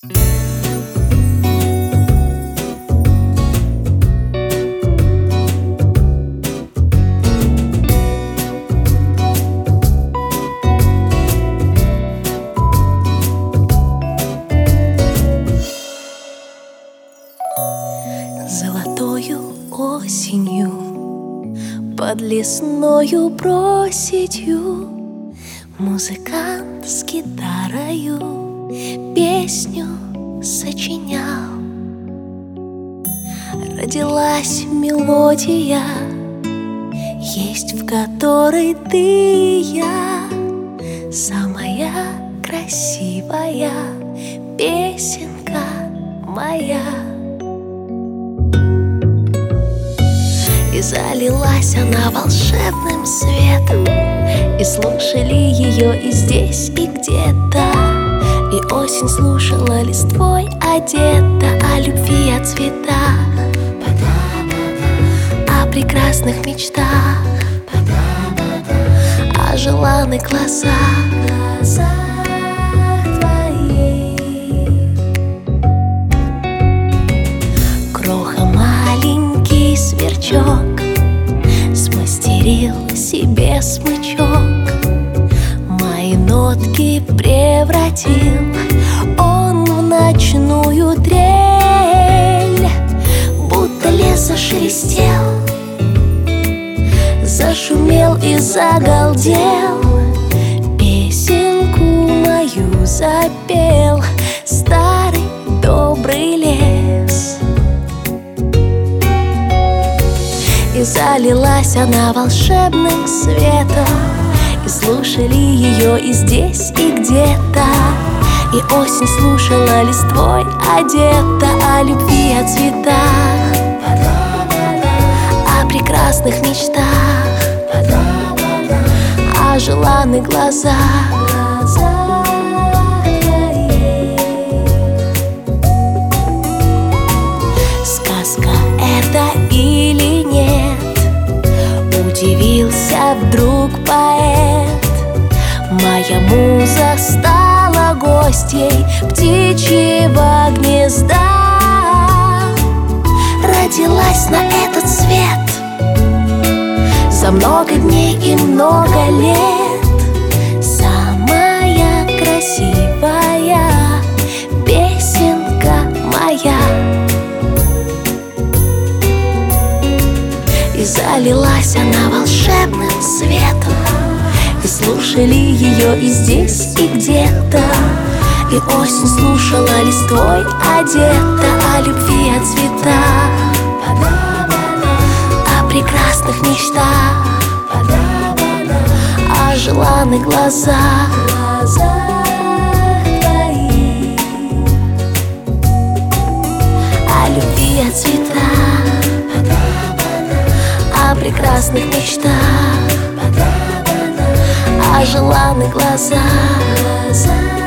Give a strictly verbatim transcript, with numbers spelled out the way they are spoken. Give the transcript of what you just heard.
Золотою осенью под лесною проситью музыкант с гитарою песню сочинял. Родилась мелодия, есть в которой ты и я, самая красивая песенка моя. И залилась она волшебным светом, и слушали ее и здесь, и где-то. И осень слушала листвой одета о любви, о цветах, о прекрасных мечтах, о желанных глазах, глазах твоих. Кроха маленький сверчок смастерил себе смычок, мои нотки превратил он в ночную трель. Будто лес зашелестел, зашумел и загалдел, песенку мою запел старый добрый лес. И залилась она волшебным светом, и слушали ее и здесь, и где-то. И осень слушала листвой одета о любви, о цветах, о прекрасных мечтах, о желанных глазах, глазах твоих. Сказка это или нет? Удивился вдруг поэт. Моя муза стала гостьей птичьего гнезда, родилась на этот свет за много дней и много лет, самая красивая песенка моя. И залилась она волшебным светом, и слушали ее и здесь, и где-то. И осень слушала листвой одета о любви, о цветах, о прекрасных мечтах, о желанных глазах, глазах твоих, о любви, о цветах, о прекрасных мечтах, о желанных глазах, глазах.